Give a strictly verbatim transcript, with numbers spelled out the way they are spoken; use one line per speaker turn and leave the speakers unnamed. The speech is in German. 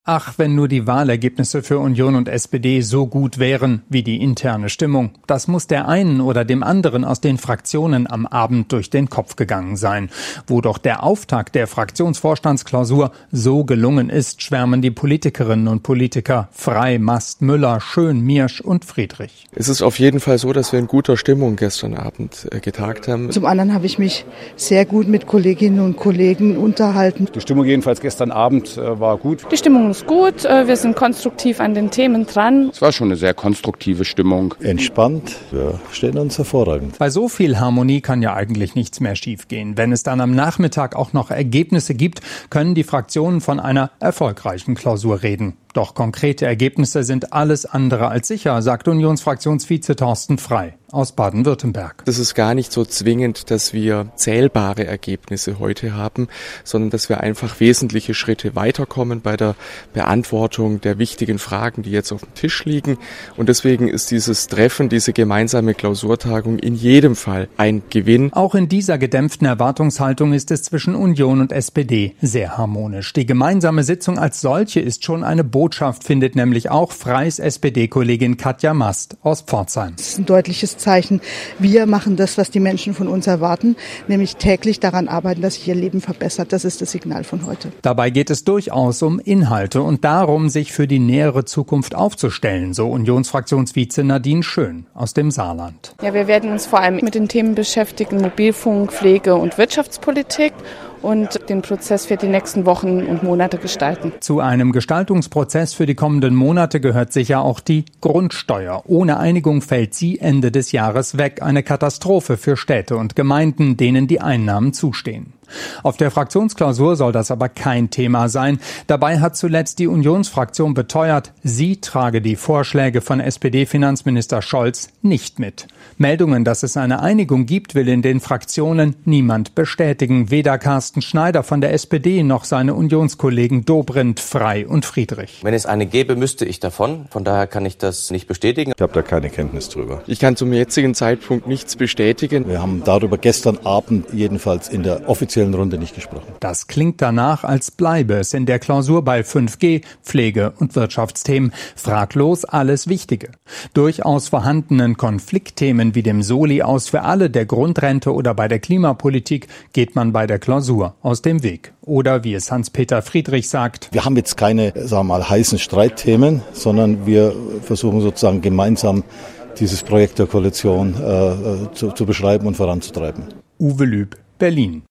Ach, wenn nur die Wahlergebnisse für Union und S P D so gut wären wie die interne Stimmung. Das muss der einen oder dem anderen aus den Fraktionen am Abend durch den Kopf gegangen sein. Wo doch der Auftakt der Fraktionsvorstandsklausur so gelungen ist, schwärmen die Politikerinnen und Politiker Frey, Mast, Müller, Schön, Miersch und Friedrich.
Es ist auf jeden Fall so, dass wir in guter Stimmung gestern Abend äh, getagt haben.
Zum anderen habe ich mich sehr gut mit Kolleginnen und Kollegen unterhalten.
Die Stimmung jedenfalls gestern Abend äh, war gut.
Die Stimmung ist gut, wir sind konstruktiv an den Themen dran.
Es war schon eine sehr konstruktive Stimmung.
Entspannt, wir stehen uns hervorragend.
Bei so viel Harmonie kann ja eigentlich nichts mehr schiefgehen. Wenn es dann am Nachmittag auch noch Ergebnisse gibt, können die Fraktionen von einer erfolgreichen Klausur reden. Doch konkrete Ergebnisse sind alles andere als sicher, sagt Unionsfraktionsvize Thorsten Frey aus Baden-Württemberg.
Das ist gar nicht so zwingend, dass wir zählbare Ergebnisse heute haben, sondern dass wir einfach wesentliche Schritte weiterkommen bei der Beantwortung der wichtigen Fragen, die jetzt auf dem Tisch liegen. Und deswegen ist dieses Treffen, diese gemeinsame Klausurtagung in jedem Fall ein Gewinn.
Auch in dieser gedämpften Erwartungshaltung ist es zwischen Union und S P D sehr harmonisch. Die gemeinsame Sitzung als solche ist schon eine Botschaft, findet nämlich auch Freys S P D-Kollegin Katja Mast aus Pforzheim.
Das ist ein deutliches Zeichen. Wir machen das, was die Menschen von uns erwarten, nämlich täglich daran arbeiten, dass sich ihr Leben verbessert. Das ist das Signal von heute.
Dabei geht es durchaus um Inhalte und darum, sich für die nähere Zukunft aufzustellen, so Unionsfraktionsvize Nadine Schön aus dem Saarland.
Ja, wir werden uns vor allem mit den Themen beschäftigen, Mobilfunk, Pflege und Wirtschaftspolitik, und den Prozess für die nächsten Wochen und Monate gestalten.
Zu einem Gestaltungsprozess für die kommenden Monate gehört sicher auch die Grundsteuer. Ohne Einigung fällt sie Ende des Jahres weg. Eine Katastrophe für Städte und Gemeinden, denen die Einnahmen zustehen. Auf der Fraktionsklausur soll das aber kein Thema sein. Dabei hat zuletzt die Unionsfraktion beteuert, sie trage die Vorschläge von S P D-Finanzminister Scholz nicht mit. Meldungen, dass es eine Einigung gibt, will in den Fraktionen niemand bestätigen. Weder Carsten Schneider von der S P D noch seine Unionskollegen Dobrindt, Frey und Friedrich.
Wenn es eine gäbe, müsste ich davon. Von daher kann ich das nicht bestätigen.
Ich habe da keine Kenntnis drüber.
Ich kann zum jetzigen Zeitpunkt nichts bestätigen.
Wir haben darüber gestern Abend jedenfalls in der offiziellen Runde nicht gesprochen.
Das klingt danach, als bleibe es in der Klausur bei fünf G, Pflege und Wirtschaftsthemen. Fraglos alles Wichtige. Durchaus vorhandenen Konfliktthemen wie dem Soli aus für alle, der Grundrente oder bei der Klimapolitik geht man bei der Klausur aus dem Weg. Oder wie es Hans-Peter Friedrich sagt:
Wir haben jetzt keine, sagen wir mal, heißen Streitthemen, sondern wir versuchen sozusagen gemeinsam dieses Projekt der Koalition äh, zu, zu beschreiben und voranzutreiben.
Uwe Lüb, Berlin.